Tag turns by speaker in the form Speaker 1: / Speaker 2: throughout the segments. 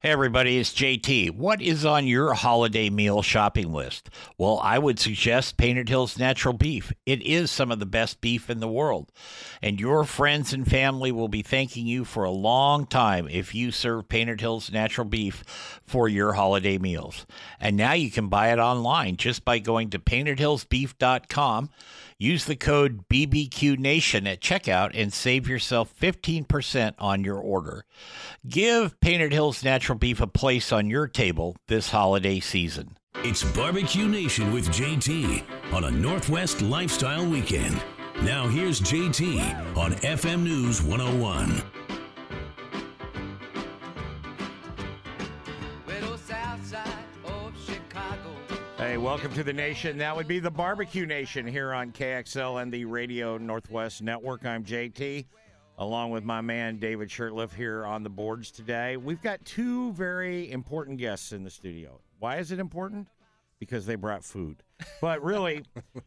Speaker 1: Hey, everybody, it's JT. What is on your holiday meal shopping list? Well, I would suggest Painted Hills Natural Beef. It is some of the best beef in the world, and your friends and family will be thanking you for a long time if you serve Painted Hills Natural Beef for your holiday meals. And now you can buy it online just by going to paintedhillsbeef.com. Use the code BBQNation at checkout and save yourself 15% on your order. Give Painted Hills Natural Beef a place on your table this holiday season.
Speaker 2: It's Barbecue Nation with JT on a Northwest Lifestyle Weekend. Now here's JT on FM News 101.
Speaker 1: Hey, welcome to the nation. That would be the Barbecue Nation here on KXL and the Radio Northwest Network. I'm JT, along with my man David Shurtleff here on the boards today. We've got two very important guests in the studio. Why is it important? Because they brought food. But really,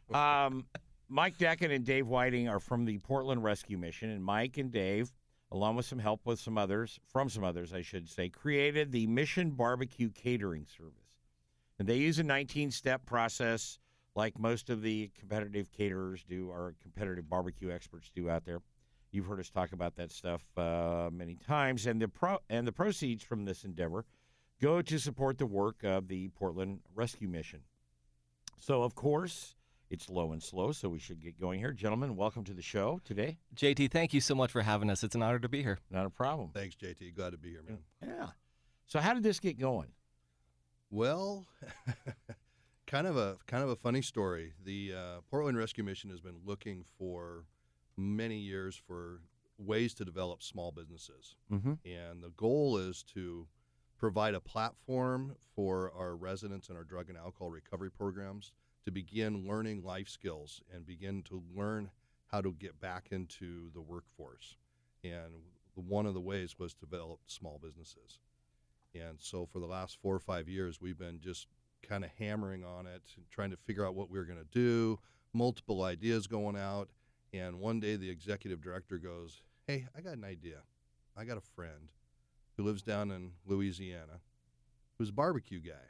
Speaker 1: Mike Decken and Dave Whiting are from the Portland Rescue Mission, and Mike and Dave, along with some help with some others, I should say, created the Mission Barbecue Catering Service. And they use a 19-step process like most of the competitive caterers do, or competitive barbecue experts do out there. You've heard us talk about that stuff many times. And the proceeds from this endeavor go to support the work of the Portland Rescue Mission. So, of course, it's low and slow, so we should get going here. Gentlemen, welcome to the show today.
Speaker 3: JT, thank you so much for having us. It's an honor to be here.
Speaker 1: Not a problem.
Speaker 4: Thanks, JT. Glad to be here, man.
Speaker 1: Yeah. So how did this get going?
Speaker 4: Well, kind of a funny story. The Portland Rescue Mission has been looking for many years for ways to develop small businesses.
Speaker 1: Mm-hmm.
Speaker 4: And the goal is to provide a platform for our residents in our drug and alcohol recovery programs to begin learning life skills and begin to learn how to get back into the workforce. And one of the ways was to develop small businesses. And so for the last 4 or 5 years, we've been just kind of hammering on it, trying to figure out what we were going to do, multiple ideas going out. And one day the executive director goes, "Hey, I got an idea. I got a friend who lives down in Louisiana who's a barbecue guy.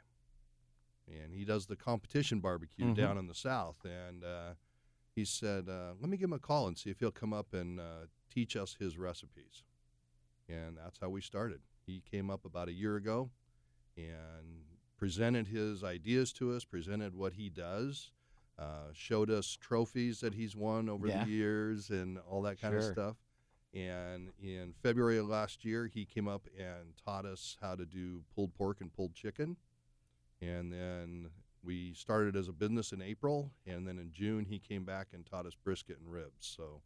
Speaker 4: And he does the competition barbecue down in the South. And he said, let me give him a call and see if he'll come up and teach us his recipes." And that's how we started. He came up about a year ago and presented his ideas to us, presented what he does, showed us trophies that he's won over the years and all that kind of stuff. And in February of last year, he came up and taught us how to do pulled pork and pulled chicken. And then we started as a business in April, and then in June he came back and taught us brisket and ribs. So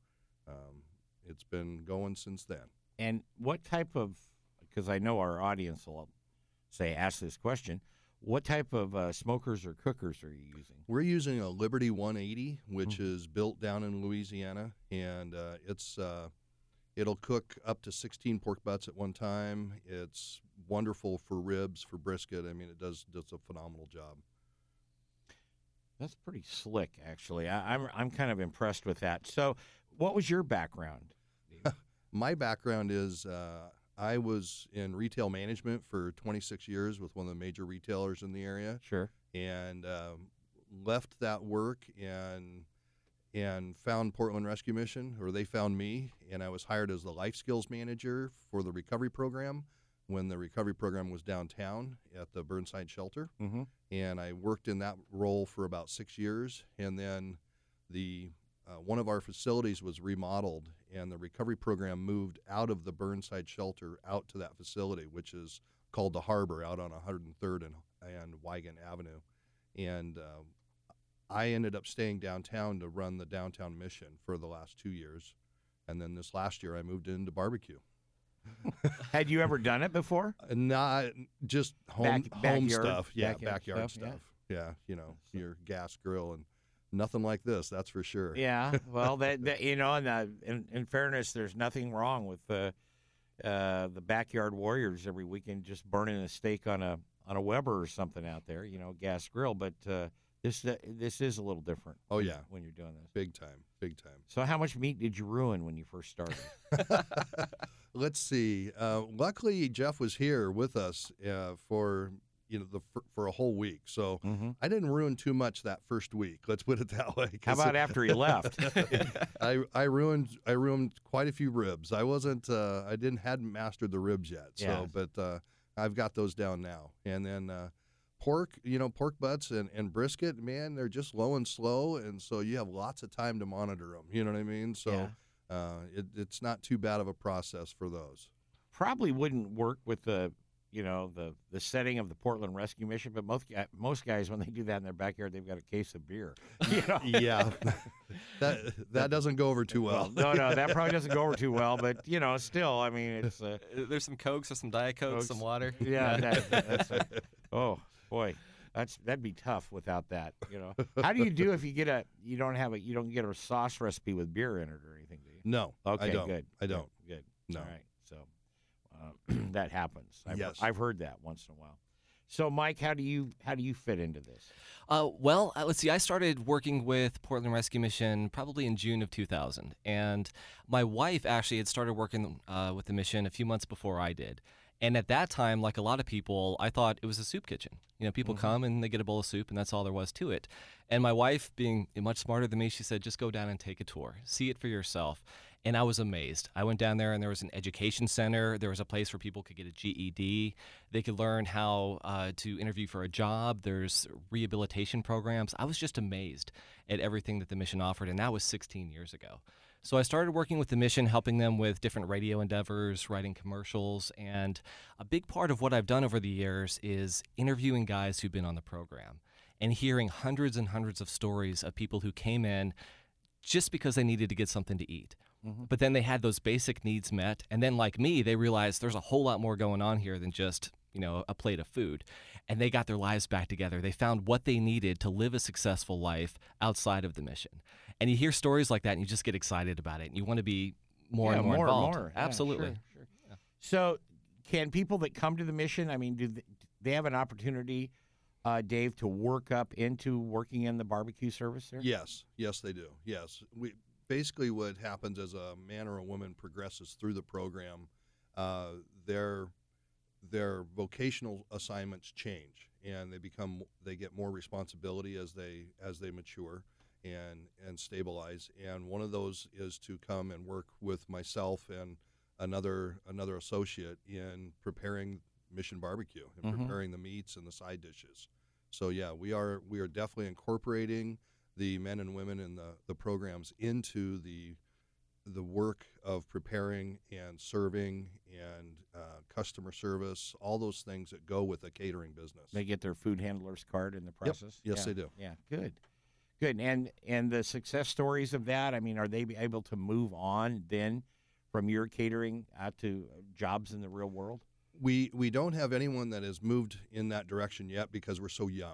Speaker 4: it's been going since then.
Speaker 1: And what type of, because I know our audience will say, ask this question, what type of smokers or cookers are you using?
Speaker 4: We're using a Liberty 180, which is built down in Louisiana, and it'll cook up to 16 pork butts at one time. It's wonderful for ribs, for brisket. I mean, it does a phenomenal job.
Speaker 1: That's pretty slick, actually. I'm kind of impressed with that. So what was your background?
Speaker 4: My background is I was in retail management for 26 years with one of the major retailers in the area.
Speaker 1: Sure.
Speaker 4: And left that work and found Portland Rescue Mission, or they found me, and I was hired as the life skills manager for the recovery program when the recovery program was downtown at the Burnside Shelter.
Speaker 1: Mm-hmm.
Speaker 4: And I worked in that role for about 6 years, and then one of our facilities was remodeled, and the recovery program moved out of the Burnside Shelter out to that facility, which is called the Harbor, out on 103rd and Wigan Avenue. And I ended up staying downtown to run the downtown mission for the last 2 years, and then this last year I moved into barbecue.
Speaker 1: Had you ever done it before?
Speaker 4: Not just home
Speaker 1: backyard
Speaker 4: stuff. Yeah,
Speaker 1: stuff.
Speaker 4: backyard stuff. Yeah, your gas grill and nothing like this, that's for sure.
Speaker 1: Yeah, well, that in fairness, there's nothing wrong with the backyard warriors every weekend just burning a steak on a Weber or something out there, gas grill. But This is a little different.
Speaker 4: Oh, yeah.
Speaker 1: when you're doing this.
Speaker 4: Big time, big time.
Speaker 1: So how much meat did you ruin when you first started?
Speaker 4: Let's see. Luckily, Jeff was here with us for for a whole week, so I didn't ruin too much that first week. Let's put it that way.
Speaker 1: How about after he left?
Speaker 4: I ruined quite a few ribs. I hadn't mastered the ribs yet. So, but I've got those down now. And then pork butts and brisket, man, they're just low and slow, and so you have lots of time to monitor them. You know what I mean? So it's not too bad of a process for those.
Speaker 1: Probably wouldn't work with the setting of the Portland Rescue Mission, but most guys, when they do that in their backyard, they've got a case of beer.
Speaker 4: Yeah, that doesn't go over too well.
Speaker 1: No, that probably doesn't go over too well. But still, I mean, it's
Speaker 3: there's some Cokes or some Diet Cokes, some water.
Speaker 1: Yeah, that's oh boy, that'd be tough without that. How do you do if you get you don't get a sauce recipe with beer in it or anything? Do you?
Speaker 4: No,
Speaker 1: okay,
Speaker 4: I don't.
Speaker 1: good.
Speaker 4: I don't.
Speaker 1: Good.
Speaker 4: No.
Speaker 1: All right. So that happens.
Speaker 4: Yes.
Speaker 1: I've heard that once in a while. So, Mike, how do you fit into this?
Speaker 3: Let's see. I started working with Portland Rescue Mission probably in June of 2000, and my wife actually had started working with the mission a few months before I did. And at that time, like a lot of people, I thought it was a soup kitchen. People come and they get a bowl of soup, and that's all there was to it. And my wife, being much smarter than me, she said, just go down and take a tour. See it for yourself. And I was amazed. I went down there, and there was an education center. There was a place where people could get a GED. They could learn how to interview for a job. There's rehabilitation programs. I was just amazed at everything that the mission offered, and that was 16 years ago. So I started working with the mission, helping them with different radio endeavors, writing commercials, and a big part of what I've done over the years is interviewing guys who've been on the program and hearing hundreds and hundreds of stories of people who came in just because they needed to get something to eat. But then they had those basic needs met, and then like me, they realized there's a whole lot more going on here than just a plate of food. And they got their lives back together. They found what they needed to live a successful life outside of the mission. And you hear stories like that, and you just get excited about it, and you want to be more and more involved.
Speaker 1: More.
Speaker 3: Absolutely.
Speaker 1: Yeah, sure. Yeah. So can people that come to the mission, I mean, do they have an opportunity, Dave, to work up into working in the barbecue service there?
Speaker 4: Yes, they do. Yes. Basically what happens as a man or a woman progresses through the program, their vocational assignments change, and they get more responsibility as they mature and stabilize. And one of those is to come and work with myself and another associate in preparing Mission Barbecue and preparing the meats and the side dishes. So yeah, we are definitely incorporating the men and women in the programs into the work of preparing and serving and customer service, all those things that go with a catering business.
Speaker 1: They get their food handler's card in the process?
Speaker 4: Yep. Yes, they do.
Speaker 1: Yeah, good. And the success stories of that, I mean, are they able to move on then from your catering out to jobs in the real world?
Speaker 4: We don't have anyone that has moved in that direction yet because we're so young.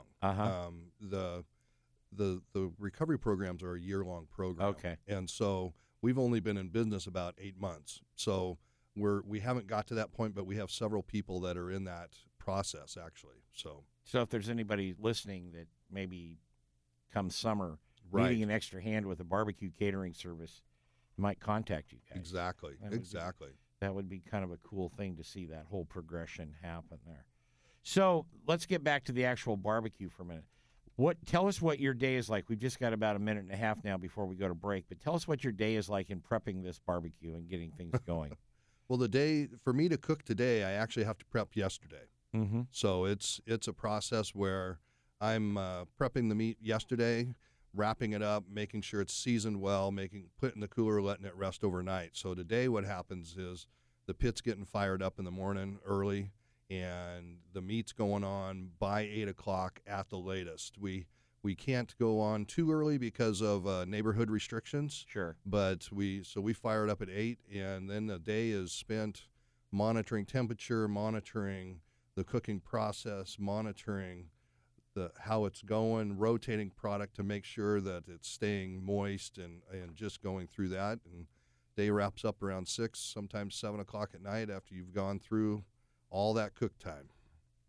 Speaker 4: The recovery programs are a year-long program.
Speaker 1: Okay.
Speaker 4: And so we've only been in business about 8 months. So we haven't got to that point, but we have several people that are in that process, actually. So
Speaker 1: if there's anybody listening that maybe come summer
Speaker 4: right.
Speaker 1: needing an extra hand with a barbecue catering service, might contact you guys.
Speaker 4: Exactly.
Speaker 1: That would be kind of a cool thing to see that whole progression happen there. So let's get back to the actual barbecue for a minute. Tell us what your day is like. We've just got about a minute and a half now before we go to break, but tell us what your day is like in prepping this barbecue and getting things going.
Speaker 4: Well, the day for me to cook today, I actually have to prep yesterday.
Speaker 1: Mm-hmm.
Speaker 4: So it's a process where I'm prepping the meat yesterday, wrapping it up, making sure it's seasoned well, putting it in the cooler, letting it rest overnight. So today what happens is the pit's getting fired up in the morning early, and the meat's going on by 8 o'clock at the latest. We can't go on too early because of neighborhood restrictions.
Speaker 1: Sure.
Speaker 4: But we fire it up at 8, and then the day is spent monitoring temperature, monitoring the cooking process, monitoring how it's going, rotating product to make sure that it's staying moist and just going through that. And day wraps up around 6, sometimes 7 o'clock at night after you've gone through all that cook time.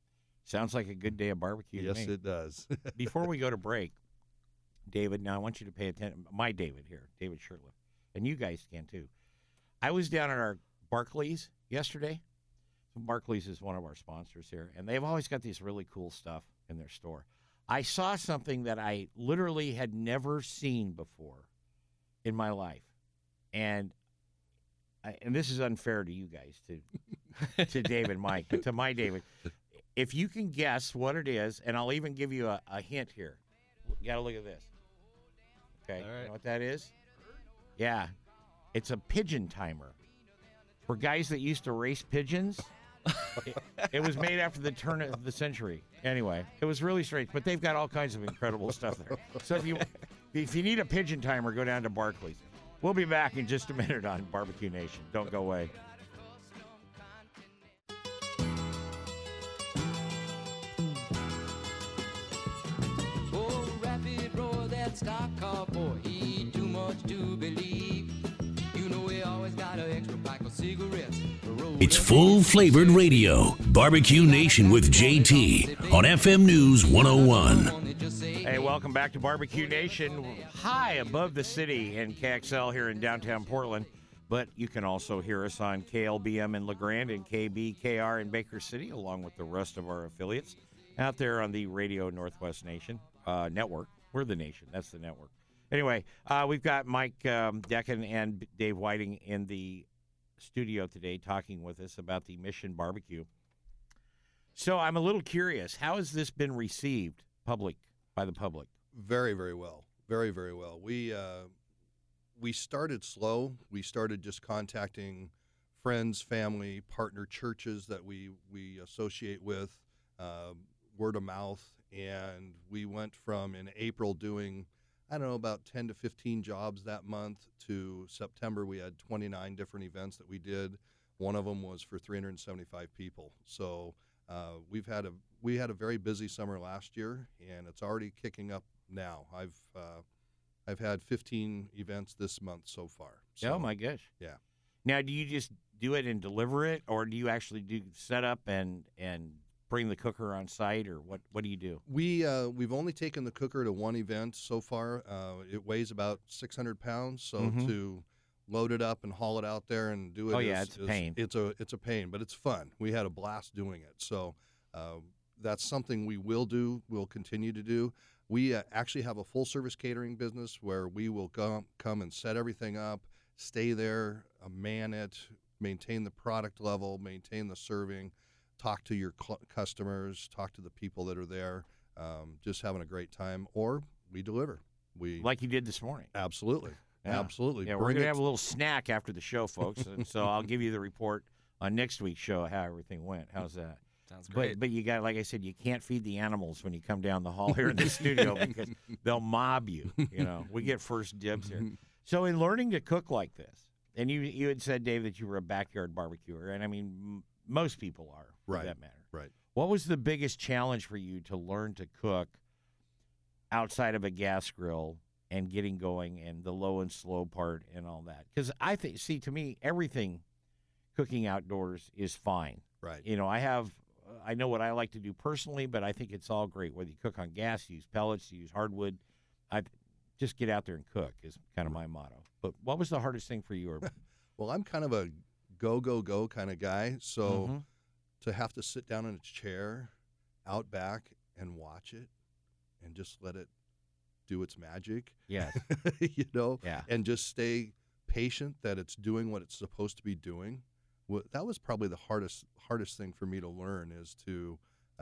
Speaker 1: Sounds like a good day of barbecue to
Speaker 4: Yes,
Speaker 1: me.
Speaker 4: it does.
Speaker 1: Before we go to break, David, now I want you to pay attention. My David here, David Shirtliff, and you guys can too. I was down at our Barclays yesterday. Barclays is one of our sponsors here, and they've always got these really cool stuff in their store. I saw something that I literally had never seen before in my life, and this is unfair to you guys, to Dave and Mike, but to my David. If you can guess what it is, and I'll even give you a hint here. You got to look at this. Okay,
Speaker 3: All right.
Speaker 1: You know what that is? Yeah, it's a pigeon timer. For guys that used to race pigeons, it was made after the turn of the century. Anyway, it was really strange, but they've got all kinds of incredible stuff there. So if you need a pigeon timer, go down to Barclays. We'll be back in just a minute on Barbecue Nation. Don't go away.
Speaker 5: Oh, rapid roar, that stock car boy, he too much to believe. You know we always got an extra pack of cigarettes.
Speaker 2: It's full-flavored radio. Barbecue Nation with JT on FM News 101.
Speaker 1: Hey, welcome back to Barbecue Nation. High above the city in KXL here in downtown Portland. But you can also hear us on KLBM in LeGrand and KBKR in Baker City, along with the rest of our affiliates out there on the Radio Northwest Nation network. We're the nation. That's the network. Anyway, we've got Mike Decken and Dave Whiting in the studio today talking with us about the Mission Barbecue. So I'm a little curious. How has this been received by the public?
Speaker 4: Very, very well. Very, very well. We started slow. We started just contacting friends, family, partner churches that we associate with, word of mouth, and we went from in April doing, I don't know, about 10 to 15 jobs that month to September. We had 29 different events that we did. One of them was for 375 people. So we had a very busy summer last year, and it's already kicking up now. I've had 15 events this month so far. So,
Speaker 1: Oh my gosh!
Speaker 4: Yeah.
Speaker 1: Now, do you just do it and deliver it, or do you actually do set up and bring the cooker on site, or what do you do?
Speaker 4: We've only taken the cooker to one event so far. It weighs about 600 pounds, so to load it up and haul it out there and do it.
Speaker 1: Oh, yeah, it's a pain.
Speaker 4: It's a pain, but it's fun. We had a blast doing it. So that's something we will do. We'll continue to do. We actually have a full-service catering business where we will come and set everything up, stay there, man it, maintain the product level, maintain the serving, talk to your customers, talk to the people that are there, just having a great time, or we deliver.
Speaker 1: Like you did this morning.
Speaker 4: Absolutely.
Speaker 1: Yeah.
Speaker 4: Absolutely.
Speaker 1: Yeah, we're going to have a little snack after the show, folks. And so I'll give you the report on next week's show how everything went. How's that?
Speaker 3: Sounds great.
Speaker 1: But you got, like I said, you can't feed the animals when you come down the hall here in the studio because they'll mob you. You know, we get first dibs here. So in learning to cook like this, and you had said, Dave, that you were a backyard barbecuer, and I mean, most people are, for that matter.
Speaker 4: Right.
Speaker 1: What was the biggest challenge for you to learn to cook outside of a gas grill and getting going and the low and slow part and all that? Because I think, to me, everything cooking outdoors is fine.
Speaker 4: Right.
Speaker 1: You know, I know what I like to do personally, but I think it's all great. Whether you cook on gas, use pellets, use hardwood, just get out there and cook is kind of my motto. But what was the hardest thing for you?
Speaker 4: Well, I'm kind of a go kind of guy, so to have to sit down in a chair out back and watch it and just let it do its magic,
Speaker 1: Yes.
Speaker 4: you know,
Speaker 1: Yeah.
Speaker 4: and just stay patient that it's doing what it's supposed to be doing. Well, that was probably the hardest thing for me to learn, is to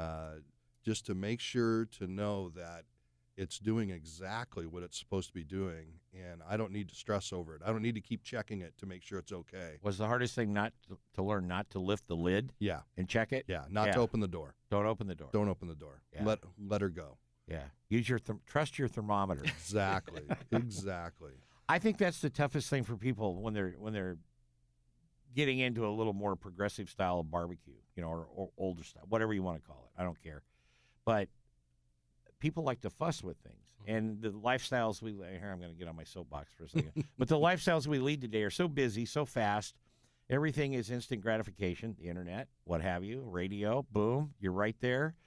Speaker 4: just to make sure to know that it's doing exactly what it's supposed to be doing, and I don't need to stress over it. I don't need to keep checking it to make sure it's okay.
Speaker 1: Was the hardest thing to learn not to lift the lid
Speaker 4: Yeah,
Speaker 1: and check it?
Speaker 4: yeah, not to open the door.
Speaker 1: Don't open the door.
Speaker 4: Don't open the door.
Speaker 1: Yeah.
Speaker 4: Let her go.
Speaker 1: Yeah. Use your trust your thermometer.
Speaker 4: Exactly. Exactly.
Speaker 1: I think that's the toughest thing for people when they're getting into a little more progressive style of barbecue, you know, or older style, whatever you want to call it. I don't care. But people like to fuss with things. And the lifestyles here I'm going to get on my soapbox for a second. But the lifestyles we lead today are so busy, so fast. Everything is instant gratification, the internet, what have you, radio, boom, you're right there.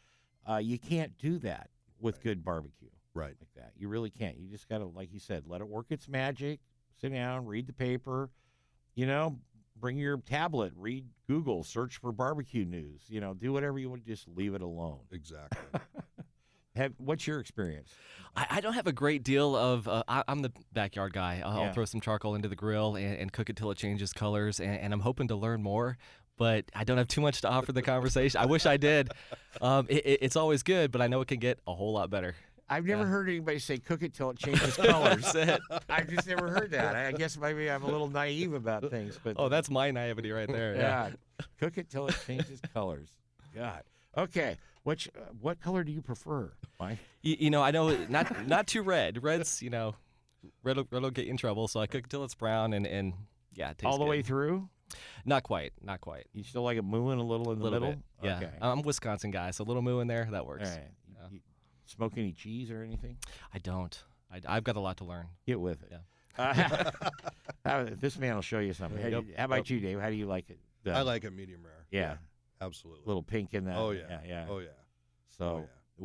Speaker 1: You can't do that with good barbecue
Speaker 4: Right.
Speaker 1: like that. You really can't. You just got to, like you said, let it work its magic. Sit down, read the paper. Bring your tablet, read Google, search for barbecue news. Do whatever you want. Just leave it alone.
Speaker 4: Exactly.
Speaker 1: What's your experience?
Speaker 3: I don't have a great deal of. I'm the backyard guy. I'll
Speaker 1: Yeah.
Speaker 3: throw some charcoal into the grill and cook it till it changes colors, and I'm hoping to learn more. But I don't have too much to offer the conversation. I wish I did. It's always good, but I know it can get a whole lot better.
Speaker 1: I've never heard anybody say cook it till it changes colors.
Speaker 3: That's it.
Speaker 1: I've just never heard that. I guess maybe I'm a little naive about things, but
Speaker 3: Oh, that's my naivety right there. Yeah.
Speaker 1: cook it till it changes colors. God. Okay. What color do you prefer, Mike?
Speaker 3: I know not too red. Red's red will get you in trouble. So I cook it till it's brown and yeah, it tastes
Speaker 1: All the
Speaker 3: good.
Speaker 1: way through?
Speaker 3: Not quite.
Speaker 1: You still like it mooing a little in the
Speaker 3: Little
Speaker 1: middle?
Speaker 3: bit. Yeah.
Speaker 1: Okay.
Speaker 3: I'm a Wisconsin guy, so a little moo in there that
Speaker 1: All
Speaker 3: works.
Speaker 1: right. You smoke any cheese or anything?
Speaker 3: I don't. I've got a lot to learn.
Speaker 1: Get with it.
Speaker 3: Yeah.
Speaker 1: This man will show you something.
Speaker 4: Yep.
Speaker 1: How about you, Dave? How do you like it?
Speaker 4: I like it medium rare.
Speaker 1: Yeah.
Speaker 4: Absolutely.
Speaker 1: Little pink in that.
Speaker 4: Oh yeah.
Speaker 1: Yeah.
Speaker 4: Oh yeah.
Speaker 1: So
Speaker 4: Oh, yeah.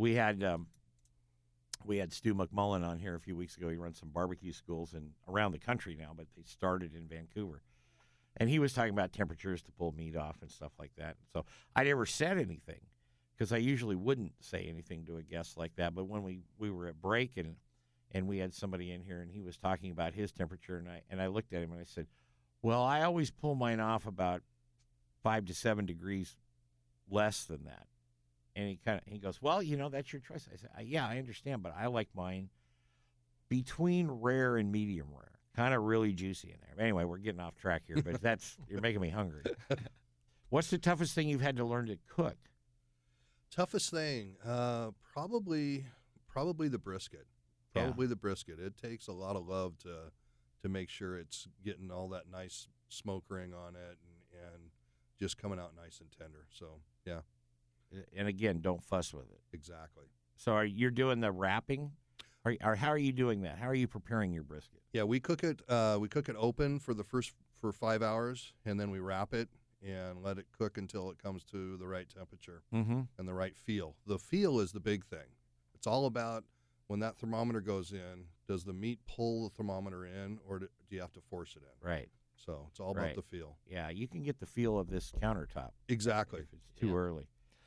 Speaker 1: we had Stu McMullen on here a few weeks ago. He runs some barbecue schools around the country now, but they started in Vancouver. And he was talking about temperatures to pull meat off and stuff like that. So I never said anything because I usually wouldn't say anything to a guest like that. But when we were at break and we had somebody in here and he was talking about his temperature and I looked at him and I said, well, I always pull mine off about 5 to 7 degrees less than that. And he goes, well, that's your choice. I said, yeah, I understand, but I like mine between rare and medium rare. Kind of really juicy in there. Anyway, we're getting off track here, but you're making me hungry. What's the toughest thing you've had to learn to cook?
Speaker 4: Toughest thing, probably the brisket.
Speaker 1: Yeah.
Speaker 4: Probably the brisket. It takes a lot of love to make sure it's getting all that nice smoke ring on it and just coming out nice and tender. So yeah,
Speaker 1: And again, don't fuss with it.
Speaker 4: exactly.
Speaker 1: So you're doing the wrapping? Or how are you doing that? How are you preparing your brisket?
Speaker 4: Yeah, we cook it open for 5 hours, and then we wrap it and let it cook until it comes to the right temperature
Speaker 1: Mm-hmm.
Speaker 4: and the right feel. The feel is the big thing. It's all about when that thermometer goes in, does the meat pull the thermometer in, or do you have to force it in?
Speaker 1: Right.
Speaker 4: So it's all
Speaker 1: Right.
Speaker 4: about the feel.
Speaker 1: Yeah, you can get the feel of this countertop
Speaker 4: Exactly.
Speaker 1: if it's too
Speaker 3: Yeah.
Speaker 1: early.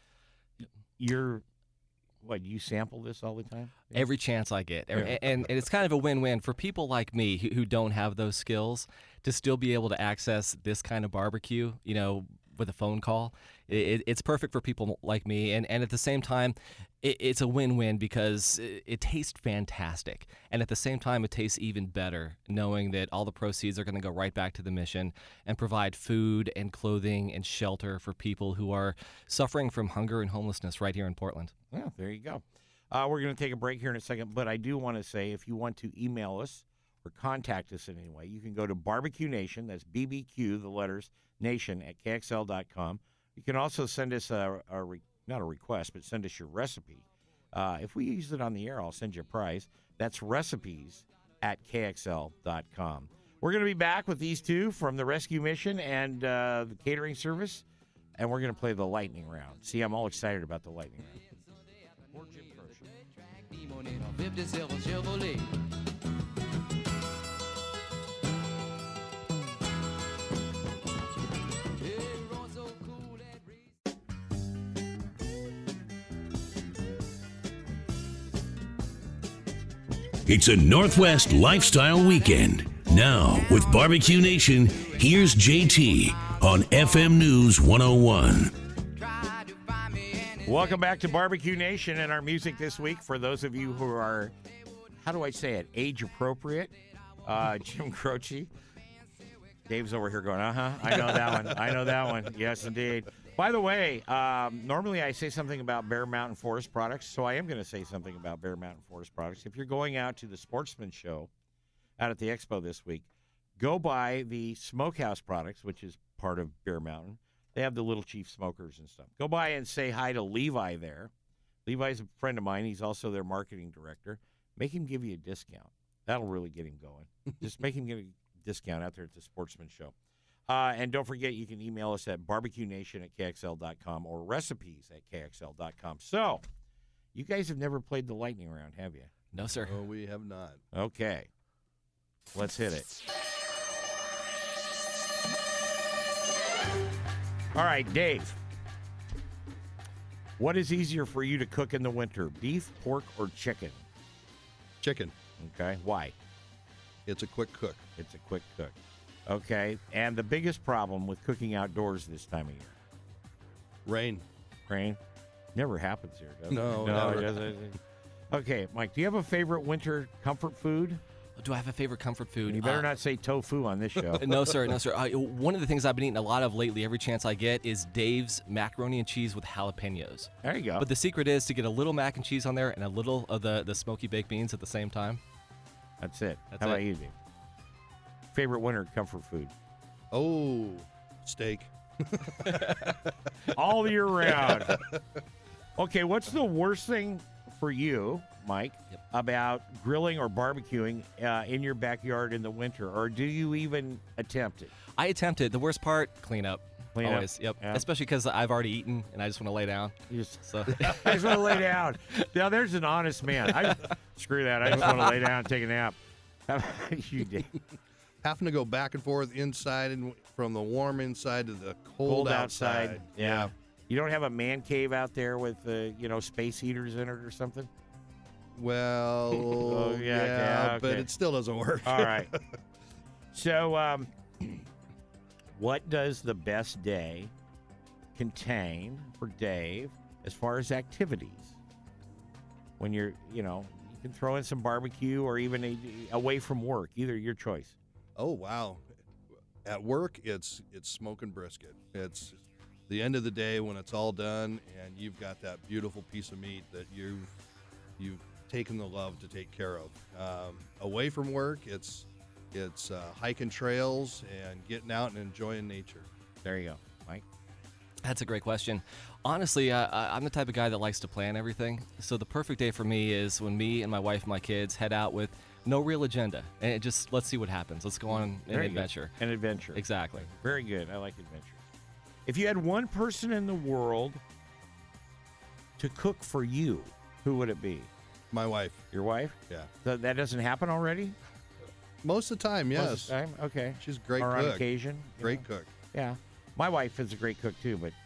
Speaker 1: You sample this all the time?
Speaker 3: Every chance I get.
Speaker 1: Yeah.
Speaker 3: And it's kind of a win-win for people like me who don't have those skills to still be able to access this kind of barbecue, with a phone call. It's perfect for people like me. And at the same time, it's a win-win because it tastes fantastic. And at the same time, it tastes even better knowing that all the proceeds are going to go right back to the mission and provide food and clothing and shelter for people who are suffering from hunger and homelessness right here in Portland.
Speaker 1: Well, there you go. We're going to take a break here in a second, but I do want to say if you want to email us or contact us in any way, you can go to Barbecue Nation, that's BBQ, the letters, nation, at KXL.com. You can also send us not a request, but send us your recipe. If we use it on the air, I'll send you a prize. That's recipes at KXL.com. We're going to be back with these two from the rescue mission and the catering service, and we're going to play the lightning round. See, I'm all excited about the lightning round. Or Jim Croce.
Speaker 5: Track demon in a 57 Chevrolet. It runs so cool and breeze.
Speaker 2: It's a Northwest Lifestyle Weekend. Now, with Barbecue Nation, here's JT on FM News 101.
Speaker 5: Try to find me any
Speaker 1: Welcome back to Barbecue Nation and our music this week. For those of you who are, how do I say it, age appropriate, Jim Croce. Dave's over here going, I know that one. I know that one. Yes, indeed. By the way, normally I say something about Bear Mountain Forest Products, so I am going to say something about Bear Mountain Forest Products. If you're going out to the Sportsman Show out at the Expo this week, go by the Smokehouse Products, which is part of Bear Mountain. They have the Little Chief smokers and stuff. Go by and say hi to Levi there. Levi's a friend of mine. He's also their marketing director. Make him give you a discount. That'll really get him going. Just make him get a discount out there at the Sportsman Show. And don't forget, you can email us at barbecuenation@kxl.com or recipes@kxl.com. So, You guys have never played the lightning round, have you?
Speaker 3: No, sir.
Speaker 4: No, we have not.
Speaker 1: Okay. Let's hit it. All right, Dave. What is easier for you to cook in the winter, beef, pork, or chicken?
Speaker 4: Chicken.
Speaker 1: Okay. Why?
Speaker 4: It's a quick cook.
Speaker 1: It's a quick cook. Okay. And the biggest problem with cooking outdoors this time of year?
Speaker 4: Rain.
Speaker 1: Rain? Never happens here, does it?
Speaker 4: No,
Speaker 1: No,
Speaker 4: never.
Speaker 1: it doesn't. Okay, Mike, do you have a favorite winter comfort food?
Speaker 3: Do I have a favorite comfort food?
Speaker 1: And you better not say tofu on this show.
Speaker 3: No, sir. No, sir. One of the things I've been eating a lot of lately, every chance I get, is Dave's macaroni and cheese with jalapenos.
Speaker 1: There you go.
Speaker 3: But the secret is to get a little mac and cheese on there and a little of the smoky baked beans at the same time.
Speaker 1: That's it.
Speaker 3: That's
Speaker 1: How about
Speaker 3: it.
Speaker 1: you, Dave? Favorite winter comfort food?
Speaker 4: Oh, steak.
Speaker 1: All year round. Okay, what's the worst thing for you, Mike, about grilling or barbecuing in your backyard in the winter? Or do you even attempt it?
Speaker 3: I attempt it. The worst part, clean up.
Speaker 1: Clean up.
Speaker 3: Always. Yep.
Speaker 1: Yeah.
Speaker 3: Especially because I've already eaten and I just want to lay down.
Speaker 1: You just,
Speaker 3: So
Speaker 1: I just want to lay down. Now, there's an honest man. Screw that. I just want to lay down and take a nap. How about you, Dave?
Speaker 4: Having to go back and forth inside and from the warm inside to the cold outside.
Speaker 1: Yeah. You don't have a man cave out there with, space heaters in it or something?
Speaker 4: Well,
Speaker 1: Oh, yeah,
Speaker 4: but
Speaker 1: okay.
Speaker 4: it still doesn't work.
Speaker 1: All right. So, what does the best day contain for Dave as far as activities? When you're, you can throw in some barbecue or even away from work, either your choice.
Speaker 4: Oh, wow. At work, it's smoking brisket. It's the end of the day when it's all done and you've got that beautiful piece of meat that you've taken the love to take care of. Away from work, it's hiking trails and getting out and enjoying nature.
Speaker 1: There you go, Mike.
Speaker 3: that's a great question. Honestly, I'm the type of guy that likes to plan everything. So the perfect day for me is when me and my wife and my kids head out with no real agenda. And it just, let's see what happens. Let's go on an
Speaker 1: Very good.
Speaker 3: adventure.
Speaker 1: An adventure.
Speaker 3: Exactly.
Speaker 1: Very good. I like adventures. If you had one person in the world to cook for you, who would it be?
Speaker 4: My wife,
Speaker 1: Your wife?
Speaker 4: yeah.
Speaker 1: That doesn't happen already?
Speaker 4: Most of the time,
Speaker 1: Most of
Speaker 4: yes.
Speaker 1: the time? Okay.
Speaker 4: She's a great
Speaker 1: or
Speaker 4: cook.
Speaker 1: on occasion? you
Speaker 4: Great
Speaker 1: know?
Speaker 4: cook.
Speaker 1: Yeah. My wife is a great cook too, but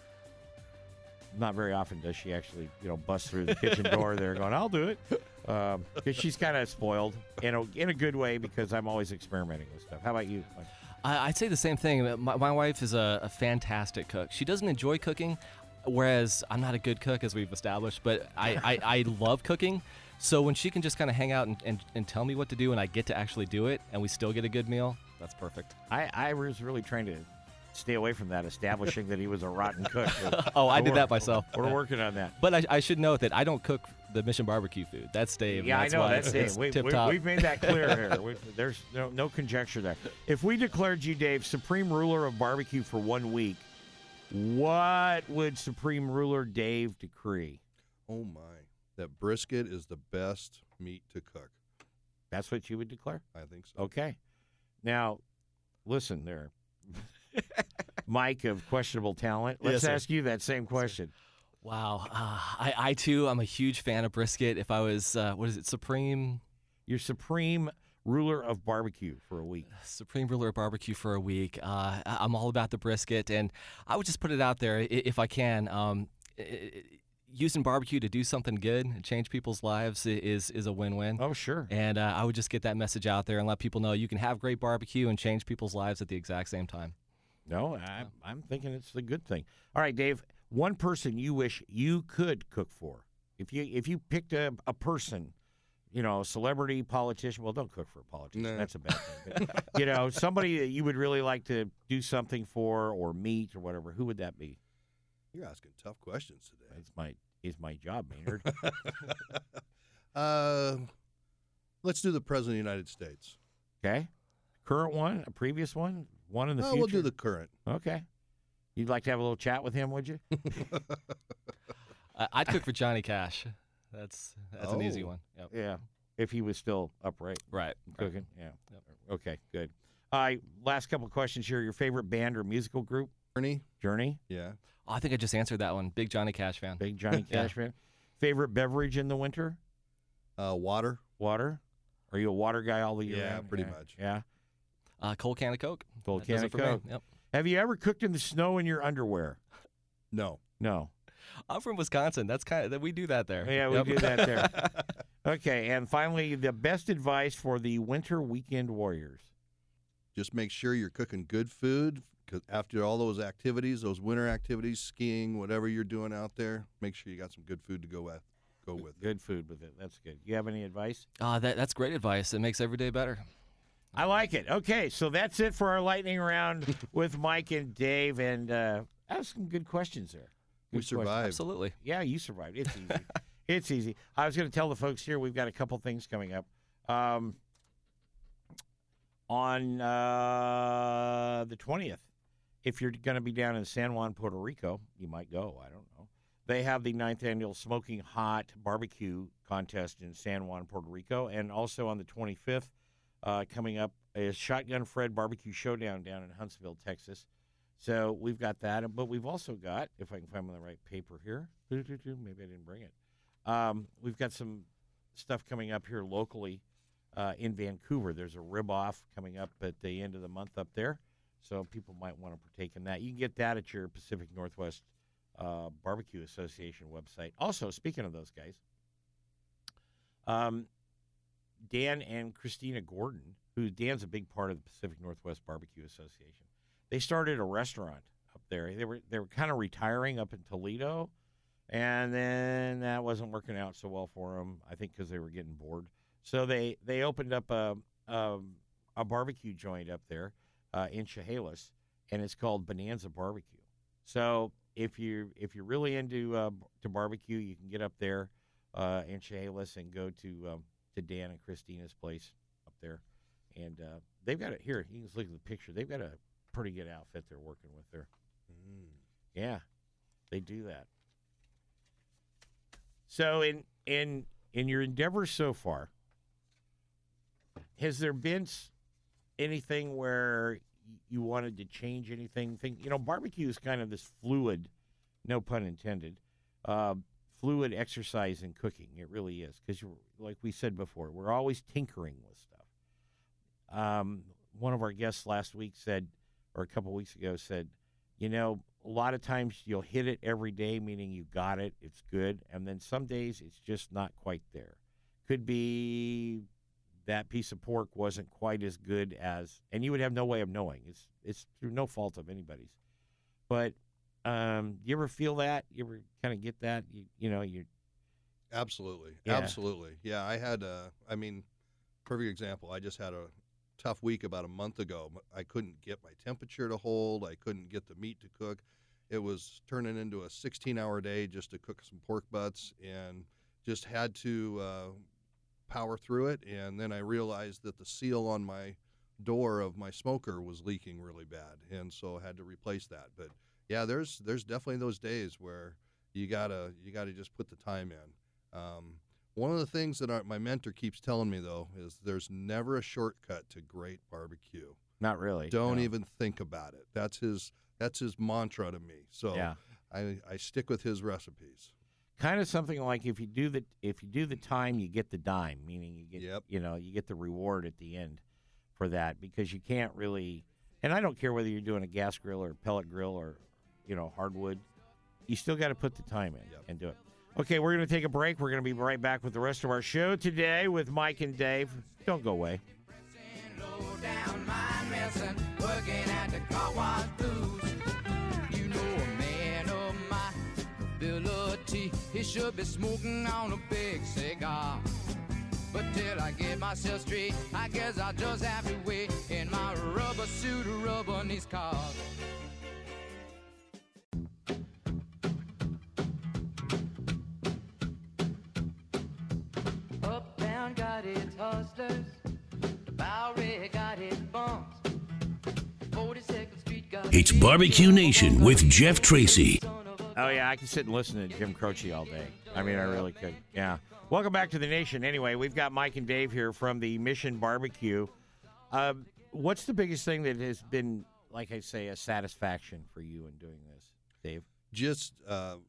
Speaker 1: not very often does she actually, bust through the kitchen door there going, I'll do it. Because she's kind of spoiled in a good way because I'm always experimenting with stuff. How about you?
Speaker 3: I'd say the same thing. My wife is a fantastic cook. She doesn't enjoy cooking, whereas I'm not a good cook, as we've established, but I love cooking. So when she can just kind of hang out and tell me what to do and I get to actually do it and we still get a good meal, that's perfect.
Speaker 1: I was really trying to stay away from that, establishing that he was a rotten cook.
Speaker 3: Oh, I did that myself.
Speaker 1: We're working on that.
Speaker 3: But I should note that I don't cook the Mission Barbecue food. That's Dave.
Speaker 1: Yeah,
Speaker 3: and
Speaker 1: I know.
Speaker 3: why
Speaker 1: That's
Speaker 3: it's
Speaker 1: it.
Speaker 3: tip-top.
Speaker 1: We've made that clear here. There's no conjecture there. If we declared you, Dave, supreme ruler of barbecue for 1 week, what would Supreme Ruler Dave decree?
Speaker 4: Oh, my. That brisket is the best meat to cook.
Speaker 1: That's what you would declare?
Speaker 4: I think so.
Speaker 1: Okay. Now, listen there. Mike of questionable talent. Let's
Speaker 4: Yes, sir.
Speaker 1: ask you that same question.
Speaker 3: Wow. I too, I'm a huge fan of brisket. If I was, Supreme
Speaker 1: You're supreme ruler of barbecue for a week.
Speaker 3: Ruler of Barbecue for a week, I'm all about the brisket. And I would just put it out there, if I can, using barbecue to do something good and change people's lives is a win-win.
Speaker 1: Oh, sure.
Speaker 3: And I would just get that message out there and let people know you can have great barbecue and change people's lives at the exact same time.
Speaker 1: No, I'm thinking it's the good thing. All right, Dave, one person you wish you could cook for. If you picked a person, a celebrity, politician, well, don't cook for a politician.
Speaker 4: No.
Speaker 1: That's a bad thing. But, somebody that you would really like to do something for or meet or whatever, who would that be?
Speaker 4: You're asking tough questions today.
Speaker 1: It's my job, Maynard.
Speaker 4: Let's do the President of the United States.
Speaker 1: Okay. Current one, a previous one in the future?
Speaker 4: We'll do the current.
Speaker 1: Okay. You'd like to have a little chat with him, would you?
Speaker 3: I'd cook for Johnny Cash. That's an easy
Speaker 4: Oh.
Speaker 3: one. Yep.
Speaker 1: Yeah. If he was still upright.
Speaker 3: Right.
Speaker 1: Cooking, yeah.
Speaker 3: Yep.
Speaker 1: Okay, good. Last couple of questions here. Your favorite band or musical group?
Speaker 4: Ernie?
Speaker 1: Journey?
Speaker 4: Yeah.
Speaker 3: Oh, I think I just answered that one. Big Johnny Cash fan.
Speaker 1: Big Johnny
Speaker 3: Yeah.
Speaker 1: Cash fan? Favorite beverage in the winter?
Speaker 4: Water.
Speaker 1: Water? Are you a water guy all the year
Speaker 4: Yeah,
Speaker 1: round?
Speaker 4: pretty much.
Speaker 1: Yeah.
Speaker 3: Cold can of Coke.
Speaker 1: Cold
Speaker 3: That
Speaker 1: can
Speaker 3: does
Speaker 1: of
Speaker 3: it for me.
Speaker 1: Coke.
Speaker 3: Yep.
Speaker 1: Have you ever cooked in the snow in your underwear?
Speaker 4: No.
Speaker 1: No.
Speaker 3: I'm from Wisconsin. That's kind of we do that there.
Speaker 1: Yeah, we
Speaker 3: Yep.
Speaker 1: do that there. Okay, and finally, the best advice for the winter weekend warriors.
Speaker 4: Just make sure you're cooking good food, because after all those activities, those winter activities, skiing, whatever you're doing out there, make sure you got some good food to go with it.
Speaker 1: Good food with it. That's good. You have any advice?
Speaker 3: That's great advice. It makes every day better.
Speaker 1: I like it. Okay, so that's it for our lightning round with Mike and Dave, and that was some good questions there.
Speaker 4: We
Speaker 1: Good questions.
Speaker 4: survived.
Speaker 3: Absolutely.
Speaker 1: Yeah, you survived. It's easy. It's easy. I was going to tell the folks here we've got a couple things coming up. On the 20th, if you're going to be down in San Juan, Puerto Rico, you might go. I don't know. They have the 9th annual Smoking Hot Barbecue Contest in San Juan, Puerto Rico. And also on the 25th, coming up is Shotgun Fred Barbecue Showdown down in Huntsville, Texas. So we've got that. But we've also got, if I can find the right paper here, maybe I didn't bring it. We've got some stuff coming up here locally in Vancouver. There's a rib-off coming up at the end of the month up there. So people might want to partake in that. You can get that at your Pacific Northwest Barbecue Association website. Also, speaking of those guys, Dan and Christina Gordon, who Dan's a big part of the Pacific Northwest Barbecue Association, they started a restaurant up there. They were kind of retiring up in Toledo, and then that wasn't working out so well for them, I think because they were getting bored. So they opened up a barbecue joint up there in Chehalis, and it's called Bonanza Barbecue. So if you're really into to barbecue, you can get up there in Chehalis and go to Dan and Christina's place up there, and they've got it here. You can just look at the picture. They've got a pretty good outfit they're working with there. Yeah, they do that. So in your endeavors so far, has there been anything where you wanted to change anything? Barbecue is kind of this fluid, no pun intended, fluid exercise in cooking. It really is, because like we said before, we're always tinkering with stuff. One of our guests last week said, or a couple weeks ago said, a lot of times you'll hit it every day, meaning you got it, it's good, and then some days it's just not quite there. Could be that piece of pork wasn't quite as good as, and you would have no way of knowing. It's through no fault of anybody's. But you ever feel that? You ever kind of get that? You
Speaker 4: Absolutely.
Speaker 1: Yeah.
Speaker 4: Absolutely. Yeah, I had perfect example. I just had a tough week about a month ago. I couldn't get my temperature to hold. I couldn't get the meat to cook. It was turning into a 16-hour day just to cook some pork butts, and just had to power through it. And then I realized that the seal on my door of my smoker was leaking really bad, and so I had to replace that. But yeah, there's definitely those days where you gotta just put the time in. One of the things that my mentor keeps telling me, though, is there's never a shortcut to great barbecue.
Speaker 1: not really.
Speaker 4: Don't
Speaker 1: no.
Speaker 4: even think about it. That's his mantra to me. So
Speaker 1: Yeah.
Speaker 4: I stick with his recipes.
Speaker 1: Kind of something like if you do the time, you get the dime, meaning you get
Speaker 4: Yep.
Speaker 1: you get the reward at the end for that, because you can't really. And I don't care whether you're doing a gas grill or a pellet grill or hardwood, you still got to put the time in
Speaker 4: Yep.
Speaker 1: and do it. Okay, we're going to take a break. We're going to be right back with the rest of our show today with Mike and Dave. Don't go away.
Speaker 5: Low down mind messing, working at the car wash blues. You know a man of my ability, he should be smoking on a big cigar. But till I get myself straight, I guess I'll just have to wait in my rubber suit, rubber these cars. Uptown got its hustlers, the Bowery got its bumps. 42nd Street got
Speaker 2: It's Barbecue Nation with Jeff Tracy.
Speaker 1: Oh, yeah, I can sit and listen to Jim Croce all day. I mean, I really could. Yeah. Welcome back to the nation. Anyway, we've got Mike and Dave here from the Mission Barbecue. What's the biggest thing that has been, like I say, a satisfaction for you in doing this, Dave?
Speaker 4: Just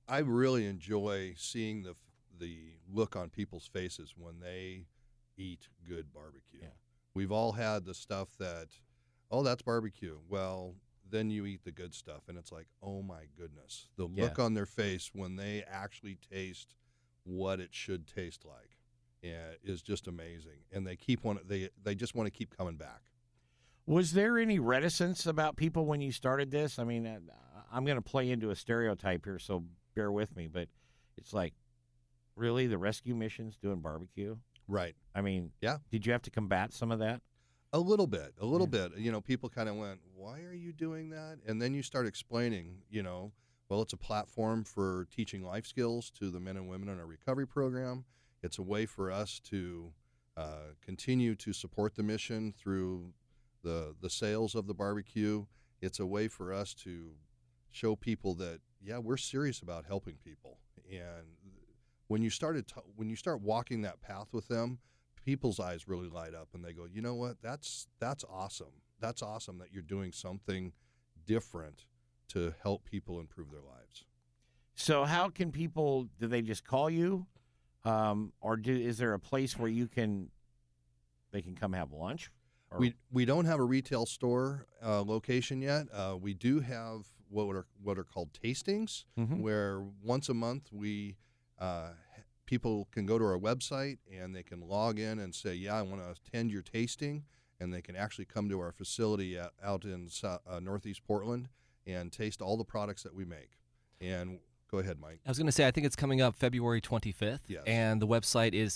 Speaker 4: I really enjoy seeing the look on people's faces when they eat good barbecue.
Speaker 1: Yeah.
Speaker 4: We've all had the stuff that, oh, that's barbecue. Well, then you eat the good stuff, and it's like, oh my goodness. The look on their face when they actually taste what it should taste like is just amazing. And they just want to keep coming back.
Speaker 1: Was there any reticence about people when you started this? I mean, I'm going to play into a stereotype here, so bear with me, but it's like, really, the rescue mission's doing barbecue?
Speaker 4: Right.
Speaker 1: I mean,
Speaker 4: Yeah.
Speaker 1: Did you have to combat some of that?
Speaker 4: A little bit. You know, people kind of went, why are you doing that? And then you start explaining, you know, well, it's a platform for teaching life skills to the men and women in our recovery program. It's a way for us to continue to support the mission through the sales of the barbecue. It's a way for us to show people that, yeah, we're serious about helping people. And when you start walking that path with them, people's eyes really light up, and they go, you know what? That's awesome. That's awesome that you're doing something different to help people improve their lives.
Speaker 1: So how can people, do they just call you? Or is there a place where they can come have lunch? Or?
Speaker 4: We don't have a retail store location yet. We do have what are called tastings, where once a month people can go to our website and they can log in and say, yeah, I want to attend your tasting, and they can actually come to our facility out in Northeast Portland and taste all the products that we make. And go ahead, Mike.
Speaker 3: I was going to say, I think it's coming up February 25th,
Speaker 4: yes.
Speaker 3: And the website is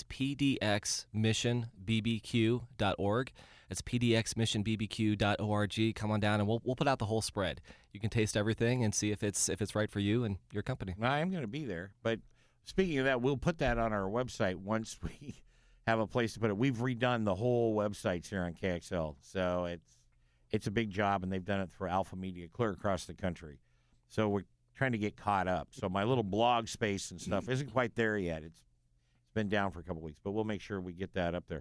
Speaker 3: pdxmissionbbq.org. It's pdxmissionbbq.org. Come on down, and we'll put out the whole spread. You can taste everything and see if it's right for you and your company.
Speaker 1: I am going to be there, but speaking of that, we'll put that on our website once we have a place to put it. We've redone the whole websites here on KXL, so it's a big job, and they've done it for Alpha Media clear across the country. So we're trying to get caught up. So my little blog space and stuff isn't quite there yet. It's been down for a couple weeks, but we'll make sure we get that up there.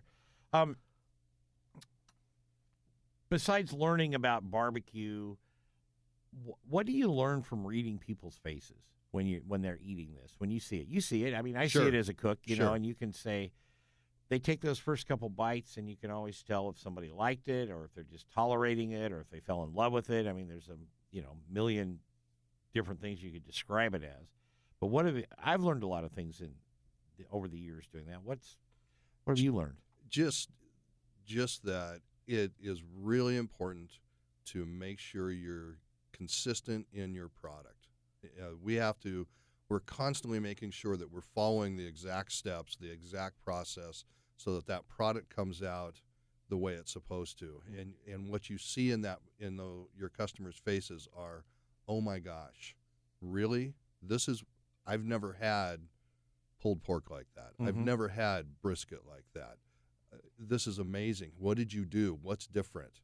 Speaker 1: Besides learning about barbecue, what do you learn from reading people's faces when they're eating this? When you see it, I mean, I see it as a cook, you know, and you can say they take those first couple bites, and you can always tell if somebody liked it or if they're just tolerating it or if they fell in love with it. I mean, there's a million different things you could describe it as. But I've learned a lot of things over the years doing that. What have you learned? Just
Speaker 4: that it is really important to make sure you're consistent in your product. We're constantly making sure that we're following the exact steps, the exact process, so that product comes out the way it's supposed to. And what you see in your customers' faces are, oh my gosh, really? I've never had pulled pork like that. I've never had brisket like that. This is amazing. What did you do? What's different?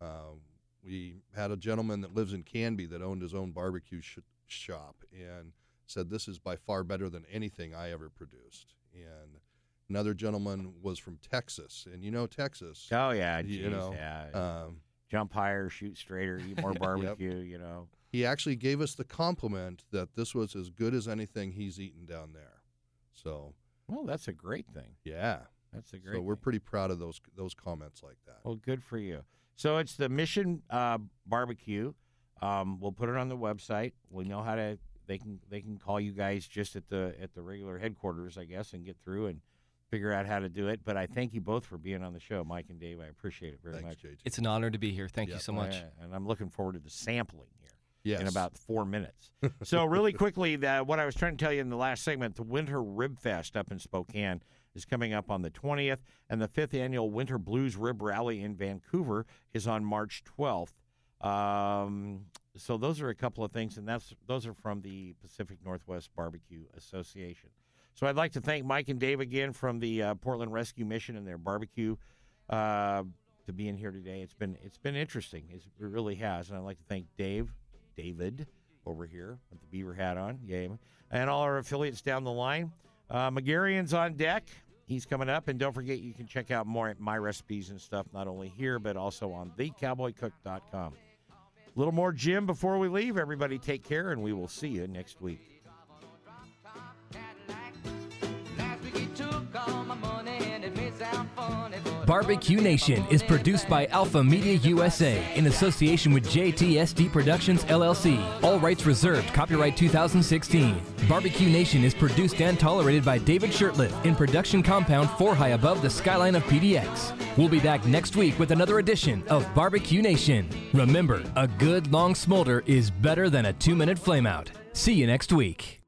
Speaker 4: We had a gentleman that lives in Canby that owned his own barbecue shop and said, this is by far better than anything I ever produced. And another gentleman was from Texas, and Texas.
Speaker 1: Oh yeah, geez, jump higher, shoot straighter, eat more barbecue.
Speaker 4: Yep. He actually gave us the compliment that this was as good as anything he's eaten down there. So,
Speaker 1: well, that's a great thing.
Speaker 4: Yeah,
Speaker 1: that's a great.
Speaker 4: So we're pretty proud of those comments like that.
Speaker 1: Well, good for you. So it's the Mission Barbecue. We'll put it on the website. We know how to. They can call you guys just at the regular headquarters, I guess, and get through and figure out how to do it. But I thank you both for being on the show, Mike and Dave. I appreciate it very much.
Speaker 4: JT.
Speaker 3: It's an honor to be here. Thank you so much.
Speaker 1: And I'm looking forward to the sampling here.
Speaker 4: Yes.
Speaker 1: In about 4 minutes. So really quickly, what I was trying to tell you in the last segment, the Winter Rib Fest up in Spokane is coming up on the 20th, and the 5th annual Winter Blues Rib Rally in Vancouver is on March 12th. So those are a couple of things, and those are from the Pacific Northwest Barbecue Association. So I'd like to thank Mike and Dave again from the Portland Rescue Mission and their barbecue to be in here today. It's been interesting. It really has, and I'd like to thank David over here with the beaver hat on, yay, and all our affiliates down the line. McGarion's on deck. He's coming up, and don't forget you can check out more my recipes and stuff, not only here, but also on thecowboycook.com. A little more Jim before we leave. Everybody take care, and we will see you next week.
Speaker 6: Barbecue Nation is produced by Alpha Media USA in association with JTSD Productions, LLC. All rights reserved. Copyright 2016. Barbecue Nation is produced and tolerated by David Shirtliff in production compound 4 high above the skyline of PDX. We'll be back next week with another edition of Barbecue Nation. Remember, a good long smolder is better than a 2-minute flameout. See you next week.